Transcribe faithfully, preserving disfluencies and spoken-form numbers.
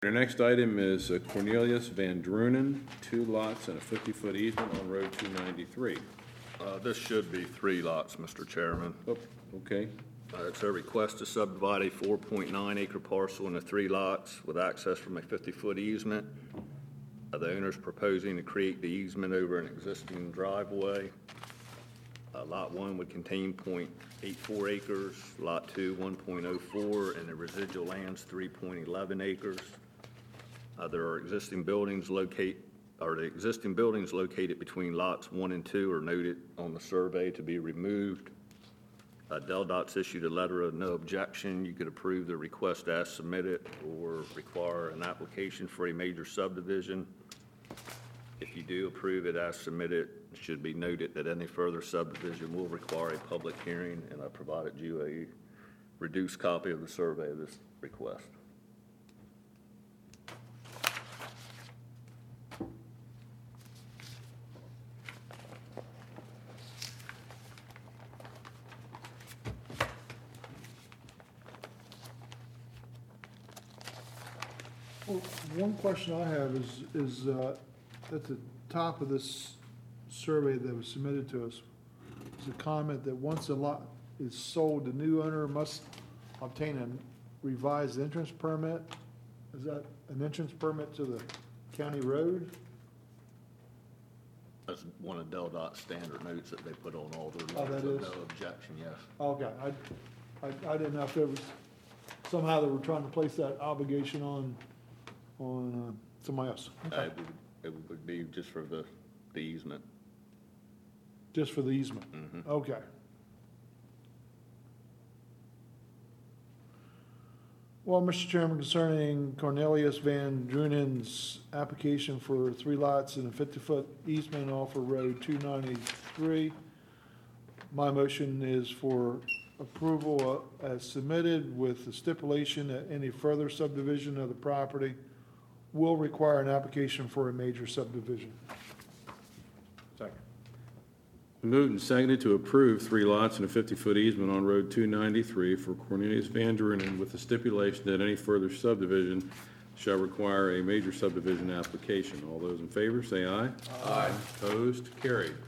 Our next item is uh, Cornelius Van Drunen, two lots and a fifty-foot easement on Road two ninety-three. Uh, This should be three lots, Mister Chairman. Oh, okay. Uh, It's a request to subdivide a four point nine acre parcel into three lots with access from a fifty-foot easement. Uh, The owner's proposing to create the easement over an existing driveway. Uh, Lot one would contain point eight four acres, Lot two, one point oh four, and the residual land's three point one one acres. Uh, There are existing buildings locate, or the existing buildings located between lots one and two are noted on the survey to be removed. Uh, Del Dot's issued a letter of no objection. You could approve the request as submitted or require an application for a major subdivision. If you do approve it as submitted, it should be noted that any further subdivision will require a public hearing, and I provided you a reduced copy of the survey of this request. Well, one question I have is, is uh, at the top of this survey that was submitted to us, is a comment that once a lot is sold, the new owner must obtain a revised entrance permit. Is that an entrance permit to the county road? That's one of Del Dot's standard notes that they put on all their Oh, letters that of is? no objection, yes. Okay, I, I, I didn't know if there was, somehow they were trying to place that obligation on, on uh, somebody else. Uh, Okay. It would, it would be just for the, the easement. Just for the easement? Mhm. Okay. Well, Mister Chairman, concerning Cornelius Van Drunen's application for three lots and a fifty-foot easement off of Road two ninety-three, my motion is for approval uh, as submitted with the stipulation that any further subdivision of the property will require an application for a major subdivision. Second. Moved and seconded to approve three lots and a fifty-foot easement on Road two ninety-three for Cornelius Van Drunen with the stipulation that any further subdivision shall require a major subdivision application. All those in favor, say aye. Aye. Opposed? Carried.